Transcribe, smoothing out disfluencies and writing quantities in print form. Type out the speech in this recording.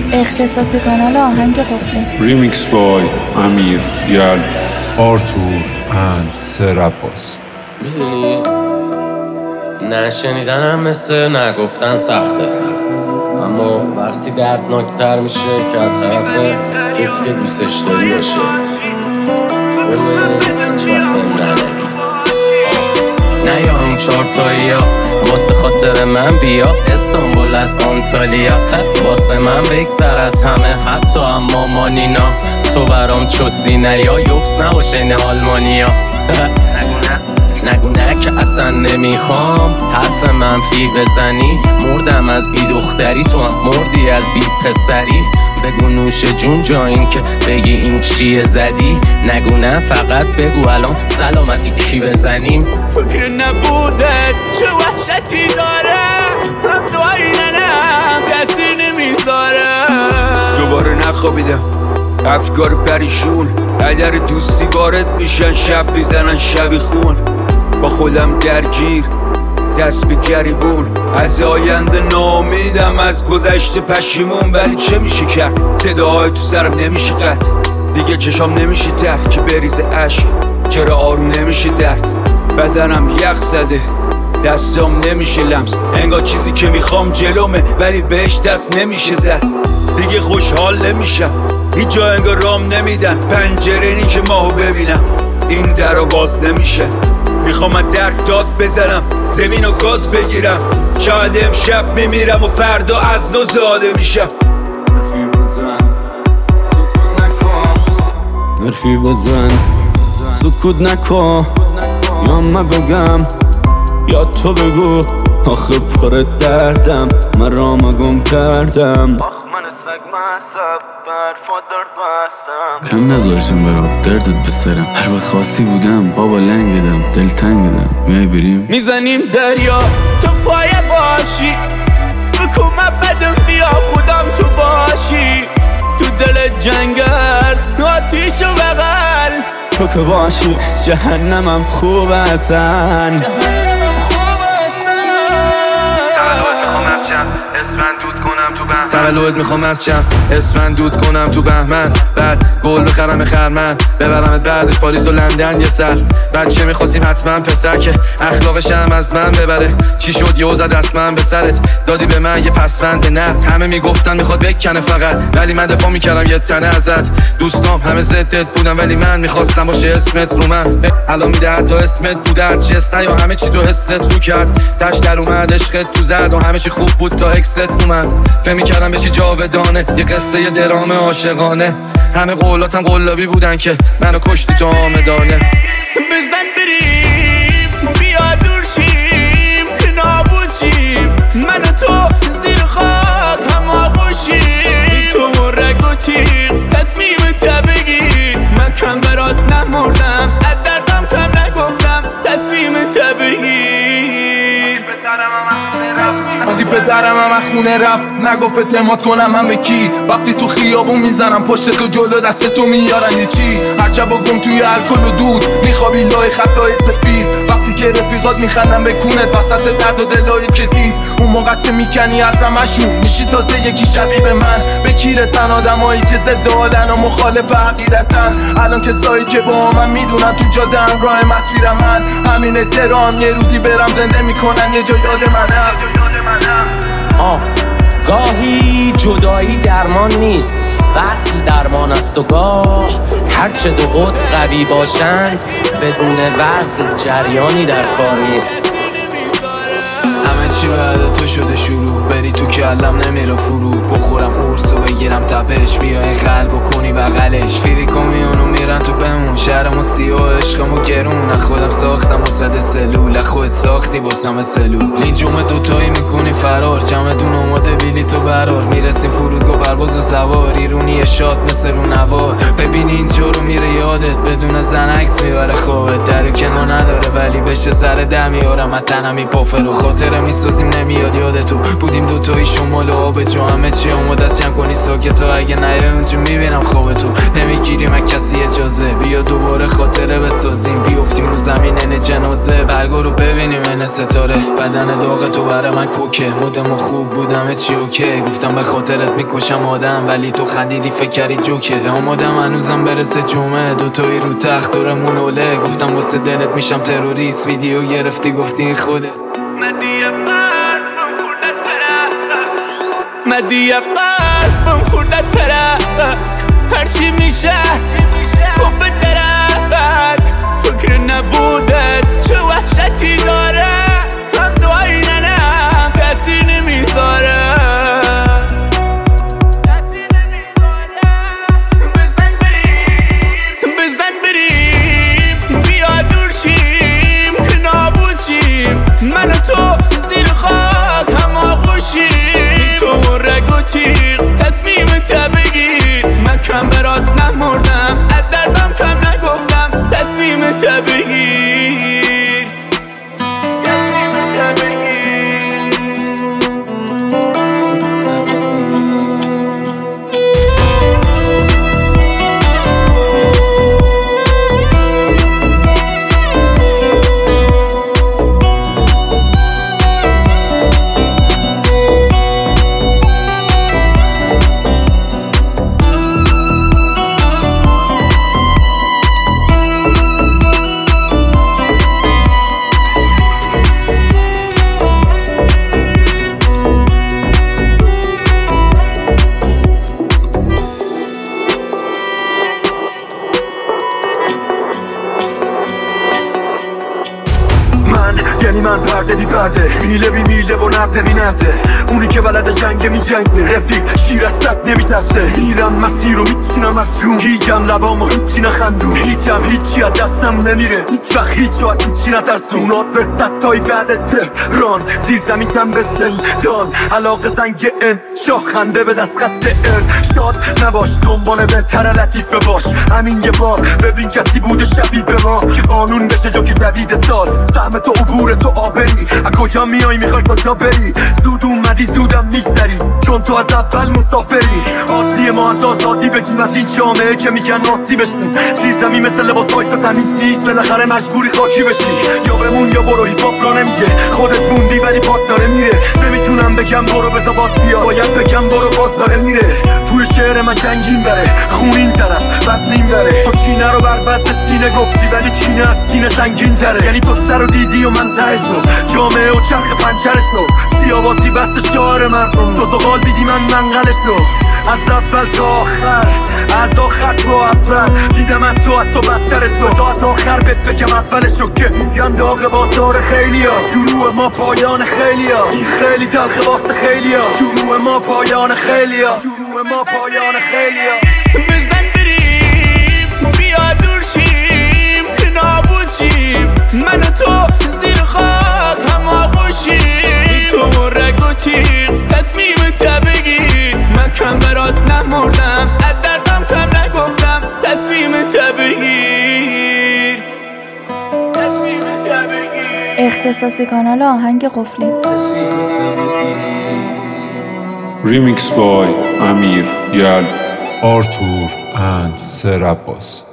اختصاص کانال آهنگ قفله. ریمیکس بای امیر یل، آرتور اند سر عباس. میدونی نشنیدنم مثل نگفتن سخته، اما وقتی دردناکتر میشه که از طرف کسی که دوستش داری باشه. هیچ وقت نه یا اون چارتایی ها واسه خاطر من بیا استانبول از آنتالیا، واسه من بگذر از همه حتی اما مانینا، تو برام چوسینه یا یوبس نباشه این آلمانیا. نگو نه که اصلا نمیخوام حرف منفی بزنی، مردم از بی دختری تو هم مردی از بی پسری. بگو نوش جون جا این که بگی این چیه زدی، نگو نه فقط بگو الان سلامتی کی بزنیم. فکر نبوده چه وحشتی داره، هم دعایی نه کسی نمیذاره. دوباره نخوابیدم افکار پریشون، اگر دوستی وارد میشن شب میزنن شبی خون. با خودم درگیر دست به گریبون، از آینده ناامیدم از گذشته پشیمون. ولی چه میشه کرد، صداهای تو سرم نمیشه قطع، دیگه چشام نمیشه تر که بریزه عشق. چرا آروم نمیشه درد، بدنم یخ زده دستام نمیشه لمس، انگار چیزی که میخوام جلومه ولی بهش دست نمیشه زد. دیگه خوشحال نمیشم هیچ جا انگار رام نمیدن، پنجره اینی که ماهو ببینم این در رو باز نمیشه. میخوام از درد داد بزنم زمین و گاز بگیرم، شاید امشب میمیرم و فردا از نو زاده میشم. حرفی بزن سکوت نکن، یا من بگم یا تو بگو، آخه پر دردم من رام گم کردم. کم نذاشتم برات دردت بسرم، هر وقت خواستی بودم بابا لنگدم دل تنگدم. میای بریم میزنیم دریا تو پای باشی، بکن من بدم بیا خودم تو باشی، تو دل جنگل آتیش و بغل تو که باشی جهنمم خوب هستن. تولد میخوام از شب اسفند دود کنم تو بهمن، بعد گل بخرم خرمن ببرمت بعدش پاریس و لندن یه سر. بچه میخواستیم حتما پسر که اخلاقش هم از من ببره، چی شد یه زد رسمن به سرت دادی به من یه پسوند نه. همه میگفتن میخواد بکنه فقط، ولی من دفاع میکردم یه تنه ازت. دوستام همه ضدت بودن ولی من میخواستم باشه اسمت رو من. الان میده حتی اسمت بود در جست یا همه چی تو حست رو کرد، دشت در اومد عشقت تو زرد و همه چی خوب بود تا اکست اومد. فهم میکردم بشی جاودانه یه قصه یه درام عاشقانه، همه قولاتم قلابی بودن که منو کشتی تو آمدانه. بزن بریم بیا دور شیم که نابود شیم، من و تو زیر خاک هم آغوشیم، تو رگ و تیغ تصمیم تا بگیر. من کم برات نمردم از دردم کم نگفتم تصمیم تا بگیر. آنتی پدرم هم خونه رفت نگفت اعتماد کنم هم به کی، وقتی تو خیابون میزنم پشت تو جلو دست تو میارن یه چی. هر شب و گم توی الکل و دود میخوابی لای خطای سفید، وقتی که رفیقات میخندن به کونت وسط درد و دلای جدید. اون موقع که میکنی از همشون میشی تازه یکی شبیه به من، به کیرتن آدمایی که ضد حالن و مخالف عقیدتن. الان کسایی که با من میدونن تو جاده راه مسیر من، همین احترام یه روزی برم زنده میکنن یه جا یاد منم. گاهی جدایی درمان نیست وصل درمان است و گاه هرچه دو قطب قوی باشند بدون وصل جریانی در کار نیست. همه چی بعد تو شده شروع، بری تو کلم نمیره فرو، بخورم قرص و بگیرم تپش، بیای قلب و کنی بغلش. فیری کامیونو میرن تو بمون، شهرمو سیاه عشقمو گرون، خودم ساختم و صد سلول، خودت ساختی واسم سلول. این جمعه دوتایی میکنی فرار، چمدون اومده بیلی تو برار، میرسیم فرودگاه پرواز و سوار، ایرونی شاد مثل رو نوار. ببینی اینجا رو میره یادت بدون زن عکس میبره خوابت، در کنار نداره ولی بشه سر دم میارم از تنم میپافه رو خاطره میسازیم نمیاد یادتو بودیم دوتایی شمال و آب جو، همه چی اومد از جمع کنی ساکتو، اگه نیای اونجا میبینم خوابتو نمیگیریم از کسی اجازه، بیا دوباره خاطره بسازیم بیافتیم رو زمین جنازه برگو رو ببینیم این ستاره. بدن داغ تو برای من کوکه، مودمو خوب بودم چی اوکی. گفتم به خاطرت میکشم آدم ولی تو خندیدی فکر کردی جوکه. آمادم هنوزم برسه جمعه، دوتایی رو تخت دورمون اوله. گفتم واسه دلت میشم تروریست، ویدیو گرفتی گفتی این خوده. مدی قلبم خورده ترک، هرچی میشه خوب درک. فکر نبوده چه وحشتی داره، هم دعایی ننم کسی نمیذاره. بزن بریم بیا دور شیم که نابود شیم، من و تو زیر خاک هم آغوشیم. تو رگ و تیغ تصمیم تا بگیر، من کم برات نمردم از دردم کم نگفتم. تصمیم تا بگیر، تصمیم تا بگیر. یعنی من پرده بی پرده، میله بی میله و نرده بی نرده. اونی که بلد جنگ می جنگه، رفیق شیر از سگ نمی تسته. میرم مسیر رو میچینم از جون، هیچم لبام و هیچی نخندون. هیچم هیچی از دستم نمیره، هیچ وقت هیچ از هیچی نترسون. آفر ستای بعد تهران، زیر زمین کم به زندان. علاقه زنگ ان شاه خنده به دست خط ارشاد. نباش دنبال بهتر لطیفه باش، همین یه بار ببین کسی بوده شبیه به ما که قانون بشه جا که جدید سال. سهم تو عبور تو آبری، از کجا میای میخوای کجا بری. زود اومدی زودم میگذری، چون تو از اول مسافری. عادی ما از آزادی بگیم از این جامعه که میگن ناصیبشون. زیر زمین مثل لباسای تو تمیز نیست، بالاخره مجبوری خاکی بشی. یا بمون یا برو، هیپ هاپ رو نمیگه خودت موندی ولی پات داره میره. نمیتونم بگم برو بزا باد بیا، باید بگم برو باد داره میره. توی شعر من جنگین داره، خون این طرف وزنین داره. تو کینه رو بر وزن سینه گفتی ولی کینه از سینه سنگین تره. یعنی تو سر و دیدی و من تهش رو، جامعه و چرخ پنچرش رو. سیاواسی بست شعار مردم، تو زغال دیدی من منقلش رو. از اول تا آخر، از آخر تا اول دیدم من تو حتی بدترش رو. تا از آخر بهت بگم اولش رو که میگم داغ بازار خیلی ها. شروع ما پایان خیلی ها، این خیلی تلخ واسه خیلی ها. شروع ما پایان خیلی ها، شروع ما پایان خیلی ها. بزن بریم بیا دور شیم که نابود شیم، من و تو زیر خاک هم آغوشیم. تو رگ و تیغ تصمیم تا بگیر، من کم برات نمردم از دردم کم نگفتم. تصمیم تا بگیر، تصمیم تا بگیر. اختصاصی کانال آهنگ قفلی. Remix by Amir, Yal, Arthur and Sir Abbas.